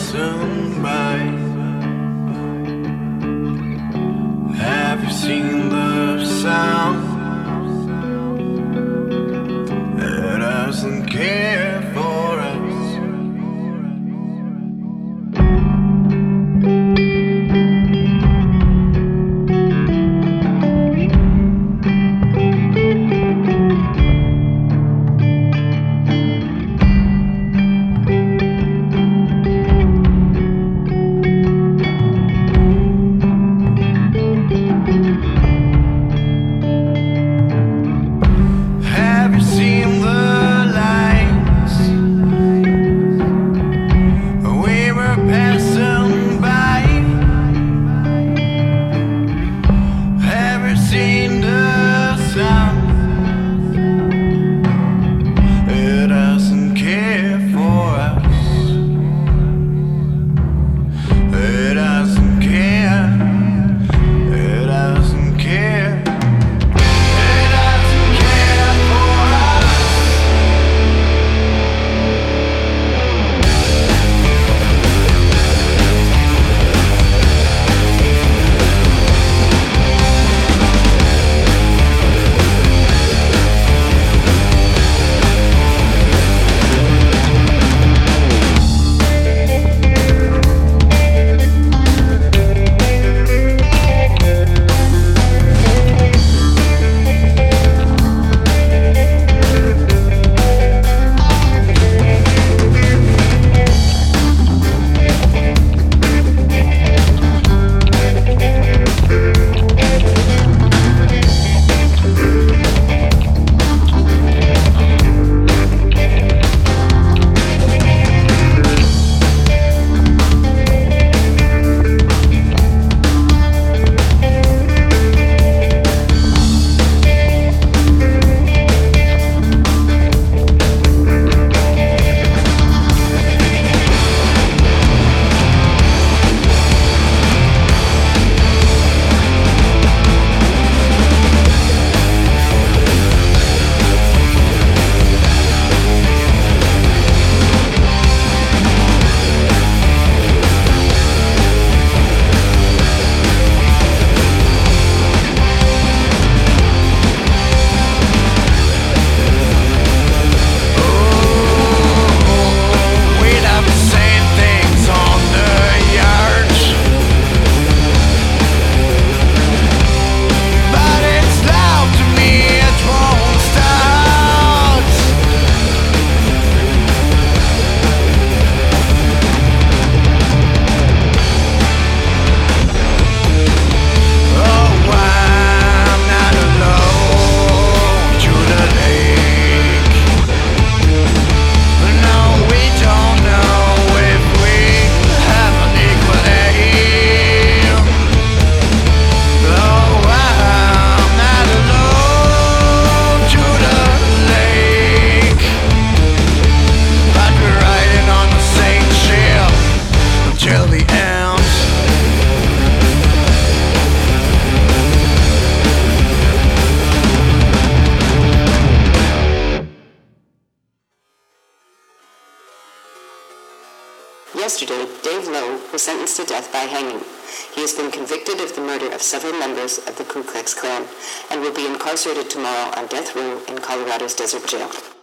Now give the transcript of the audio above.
passing by. Have you seen the sound that doesn't care for us? Have you seen the lights? We were passing by. Have you seen the sound? It doesn't care for us. It doesn't care. It doesn't care. It doesn't care for us. We'd have to say things on the yard, but it's loud to me, it won't start. Oh, I'm not alone to the lake. No, we don't know if we have an equal aim. Oh, I'm not alone to the lake, but we're riding on the same ship until the end. Yesterday, Dave Lowe was sentenced to death by hanging. He has been convicted of the murder of several members of the Ku Klux Klan and will be incarcerated tomorrow on death row in Colorado's Desert Jail.